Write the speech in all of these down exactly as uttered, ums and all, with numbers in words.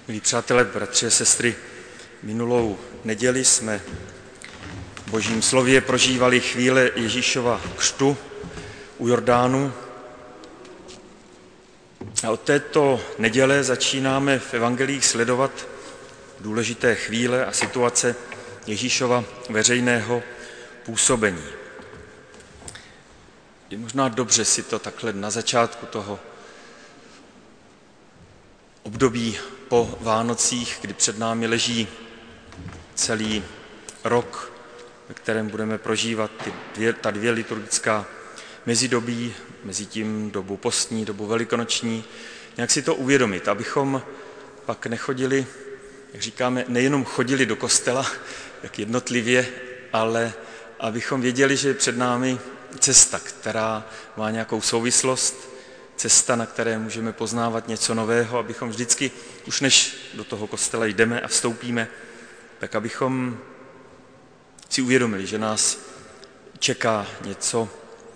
Milí přátelé, bratři a sestry, minulou neděli jsme v Božím slově prožívali chvíle Ježíšova křtu u Jordánu. A od této neděle začínáme v evangelích sledovat důležité chvíle a situace Ježíšova veřejného působení. Je možná dobře si to takhle na začátku toho období po Vánocích, kdy před námi leží celý rok, ve kterém budeme prožívat ty dvě, ta dvě liturgická mezidobí, mezi tím dobu postní, dobu velikonoční, nějak si to uvědomit, abychom pak nechodili, jak říkáme, nejenom chodili do kostela, jak jednotlivě, ale abychom věděli, že je před námi cesta, která má nějakou souvislost, cesta, na které můžeme poznávat něco nového, abychom vždycky, už než do toho kostela jdeme a vstoupíme, tak abychom si uvědomili, že nás čeká něco,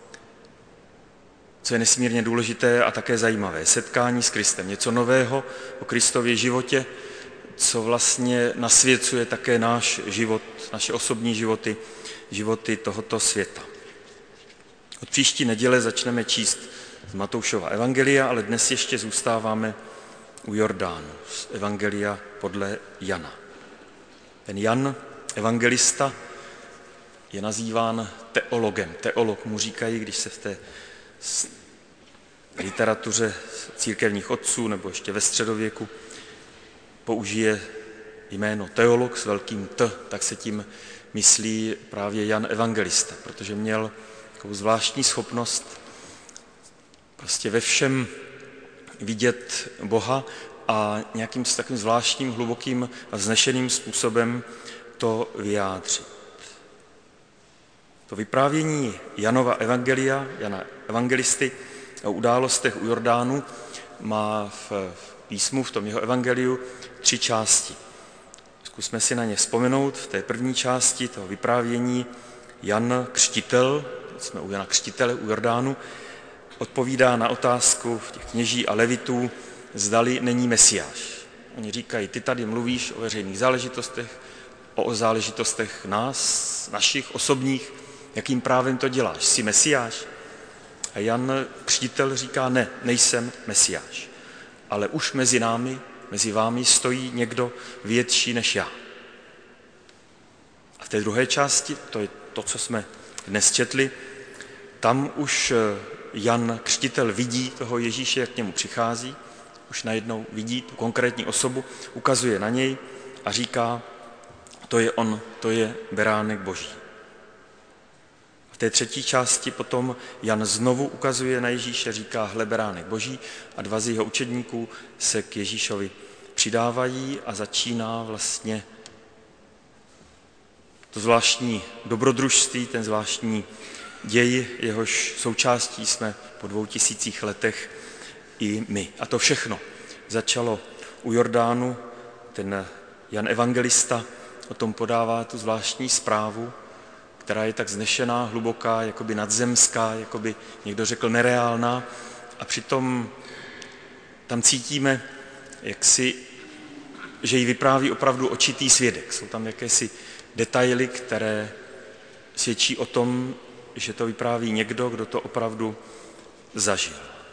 co je nesmírně důležité a také zajímavé. Setkání s Kristem, něco nového o Kristově životě, co vlastně nasvěcuje také náš život, naše osobní životy, životy tohoto světa. Od příští neděle začneme číst z Matoušova evangelia, ale dnes ještě zůstáváme u Jordánu, z evangelia podle Jana. Ten Jan, evangelista, je nazýván teologem. Teolog mu říkají, když se v té literatuře církevních otců nebo ještě ve středověku použije jméno teolog s velkým T, tak se tím myslí právě Jan evangelista, protože měl takovou zvláštní schopnost prostě ve všem vidět Boha a nějakým takovým zvláštním, hlubokým a vznešeným způsobem to vyjádřit. To vyprávění Janova evangelia, Jana evangelisty o událostech u Jordánu má v písmu, v tom jeho evangeliu, tři části. Zkusme si na ně vzpomenout. V té první části toho vyprávění Jan Křtitel, jsme u Jana Křtitele u Jordánu, odpovídá na otázku těch kněží a levitů, zdali není Mesiáš. Oni říkají, ty tady mluvíš o veřejných záležitostech, o záležitostech nás, našich, osobních, jakým právem to děláš? Jsi Mesiáš? A Jan Křtitel říká, ne, nejsem Mesiáš, ale už mezi námi, mezi vámi stojí někdo větší než já. A v té druhé části, to je to, co jsme dnes četli, tam už Jan Křtitel vidí toho Ježíše, jak k němu přichází, už najednou vidí tu konkrétní osobu, ukazuje na něj a říká, to je on, to je beránek Boží. V té třetí části potom Jan znovu ukazuje na Ježíše, říká, hle, beránek Boží, a dva z jeho učedníků se k Ježíšovi přidávají a začíná vlastně to zvláštní dobrodružství, ten zvláštní děj, jehož součástí jsme po dvou tisících letech i my. A to všechno začalo u Jordánu. Ten Jan evangelista o tom podává tu zvláštní zprávu, která je tak znešená, hluboká, jakoby nadzemská, jakoby někdo řekl nereálná. A přitom tam cítíme, jak si, že ji vypráví opravdu očitý svědek. Jsou tam jakési detaily, které svědčí o tom, že to vypráví někdo, kdo to opravdu zažil.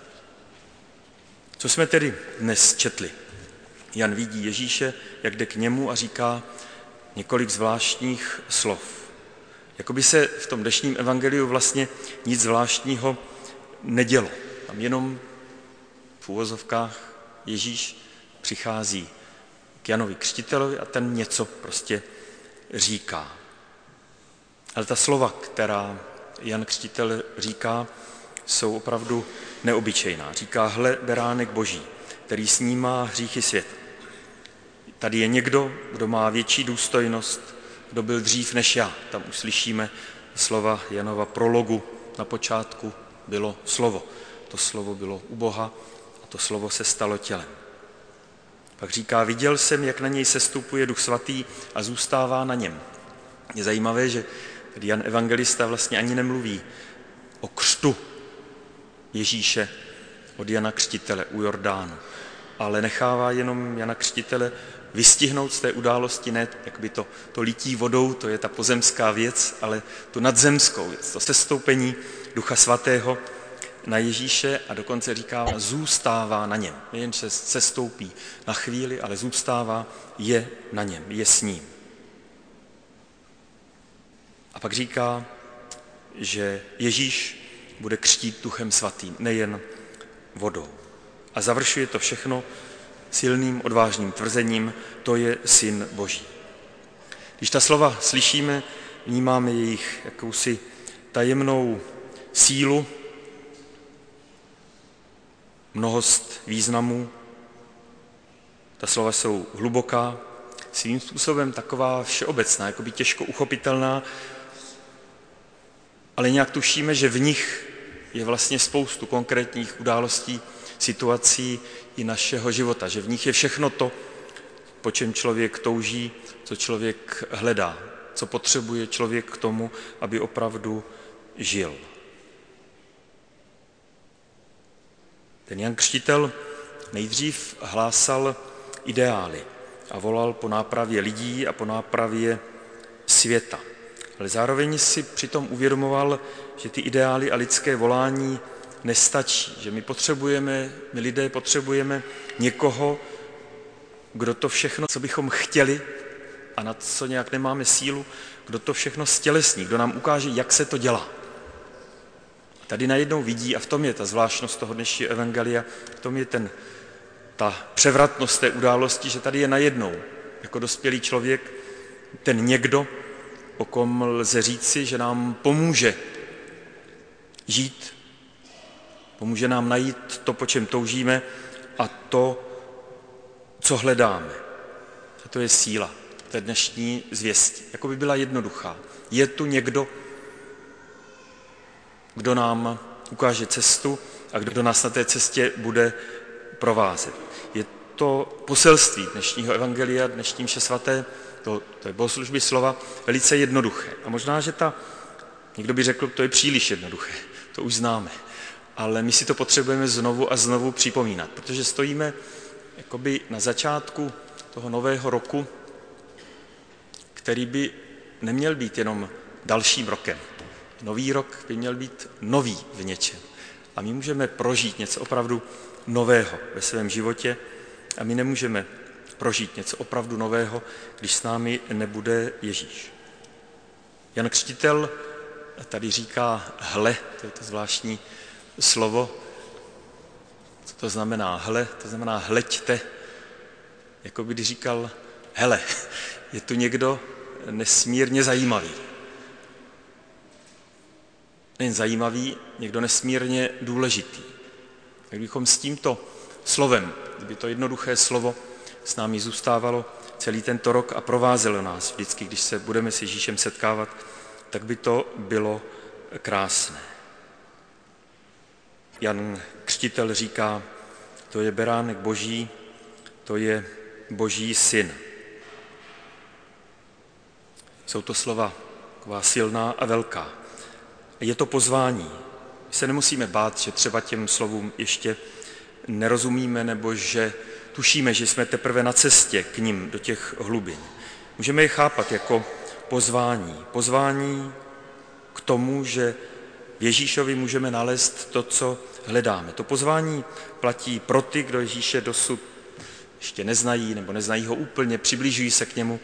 Co jsme tedy dnes četli? Jan vidí Ježíše, jak jde k němu a říká několik zvláštních slov. Jakoby se v tom dnešním evangeliu vlastně nic zvláštního nedělo. Tam jenom v uvozovkách Ježíš přichází k Janovi Křtitelovi a ten něco prostě říká. Ale ta slova, která Jan Křtitel říká, jsou opravdu neobyčejná. Říká, hle, beránek Boží, který snímá hříchy světa. Tady je někdo, kdo má větší důstojnost, kdo byl dřív než já. Tam uslyšíme slova Janova prologu. Na počátku bylo slovo. To slovo bylo u Boha a to slovo se stalo tělem. Pak říká, viděl jsem, jak na něj sestupuje Duch Svatý a zůstává na něm. Je zajímavé, že tady Jan evangelista vlastně ani nemluví o křtu Ježíše od Jana Křtitele u Jordánu, ale nechává jenom Jana Křtitele vystihnout z té události ne jakoby to, to lití vodou, to je ta pozemská věc, ale tu nadzemskou věc, to sestoupení Ducha Svatého na Ježíše a dokonce říká, zůstává na něm. Nejen se sestoupí na chvíli, ale zůstává, je na něm, je s ním. A pak říká, že Ježíš bude křtít Duchem Svatým, nejen vodou. A završuje to všechno silným, odvážným tvrzením, to je Syn Boží. Když ta slova slyšíme, vnímáme jejich jakousi tajemnou sílu, mnohost významů. Ta slova jsou hluboká, svým způsobem taková všeobecná, jakoby těžko uchopitelná, ale nějak tušíme, že v nich je vlastně spoustu konkrétních událostí, situací i našeho života, že v nich je všechno to, po čem člověk touží, co člověk hledá, co potřebuje člověk k tomu, aby opravdu žil. Ten Jan Křtitel nejdřív hlásal ideály a volal po nápravě lidí a po nápravě světa. Ale zároveň si přitom uvědomoval, že ty ideály a lidské volání nestačí, že my potřebujeme, my lidé potřebujeme někoho, kdo to všechno, co bychom chtěli a na co nějak nemáme sílu, kdo to všechno stělesní, kdo nám ukáže, jak se to dělá. Tady najednou vidí, a v tom je ta zvláštnost toho dnešního evangelia, v tom je ten, ta převratnost té události, že tady je najednou jako dospělý člověk ten někdo, o kom lze říci, že nám pomůže žít, pomůže nám najít to, po čem toužíme a to, co hledáme. A to je síla té dnešní zvěsti. Jako by byla jednoduchá. Je tu někdo, kdo nám ukáže cestu a kdo nás na té cestě bude provázet. Je to poselství dnešního evangelia, dnešní mše svaté, to, to je bohoslužby slova, velice jednoduché. A možná, že ta, někdo by řekl, to je příliš jednoduché, to už známe. Ale my si to potřebujeme znovu a znovu připomínat, protože stojíme jakoby na začátku toho nového roku, který by neměl být jenom dalším rokem. Nový rok by měl být nový v něčem. A my můžeme prožít něco opravdu nového ve svém životě a my nemůžeme prožít něco opravdu nového, když s námi nebude Ježíš. Jan Křtitel tady říká hle, to je to zvláštní slovo. Co to znamená hle? To znamená hleďte. Jako by když říkal hele, je tu někdo nesmírně zajímavý. Nejen zajímavý, někdo nesmírně důležitý. Tak bychom s tímto slovem, kdyby to jednoduché slovo s námi zůstávalo celý tento rok a provázelo nás vždycky, když se budeme s Ježíšem setkávat, tak by to bylo krásné. Jan Křtitel říká, to je beránek Boží, to je Boží syn. Jsou to slova taková silná a velká. Je to pozvání. My se nemusíme bát, že třeba těm slovům ještě nerozumíme nebo že tušíme, že jsme teprve na cestě k nim do těch hlubin. Můžeme je chápat jako pozvání. Pozvání k tomu, že v Ježíšovi můžeme nalézt to, co hledáme. To pozvání platí pro ty, kdo Ježíše dosud ještě neznají nebo neznají ho úplně, přiblížují se k němu,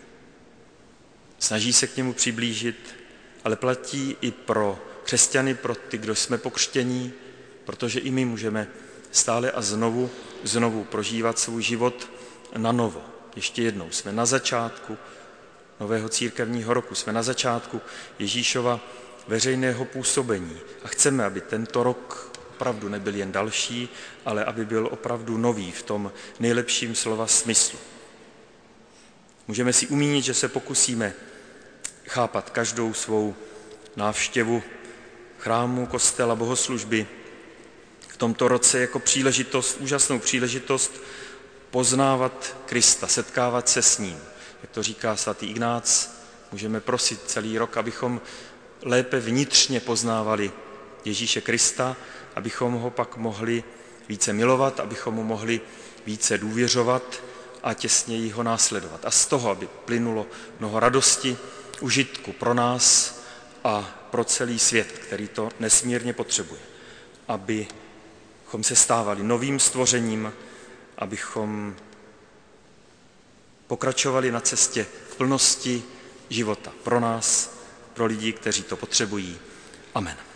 snaží se k němu přiblížit, ale platí i pro křesťany, pro ty, kdo jsme pokřtění, protože i my můžeme stále a znovu, znovu prožívat svůj život na novo. Ještě jednou, jsme na začátku nového církevního roku, jsme na začátku Ježíšova veřejného působení a chceme, aby tento rok opravdu nebyl jen další, ale aby byl opravdu nový v tom nejlepším slova smyslu. Můžeme si umínit, že se pokusíme chápat každou svou návštěvu chrámu, kostela, bohoslužby v tomto roce jako příležitost, úžasnou příležitost poznávat Krista, setkávat se s ním. Jak to říká svatý Ignác, můžeme prosit celý rok, abychom lépe vnitřně poznávali Ježíše Krista, abychom ho pak mohli více milovat, abychom mu mohli více důvěřovat a těsněji ho následovat. A z toho, aby plynulo mnoho radosti, užitku pro nás a pro celý svět, který to nesmírně potřebuje. Abychom se stávali novým stvořením, abychom pokračovali na cestě k plnosti života pro nás, pro lidi, kteří to potřebují. Amen.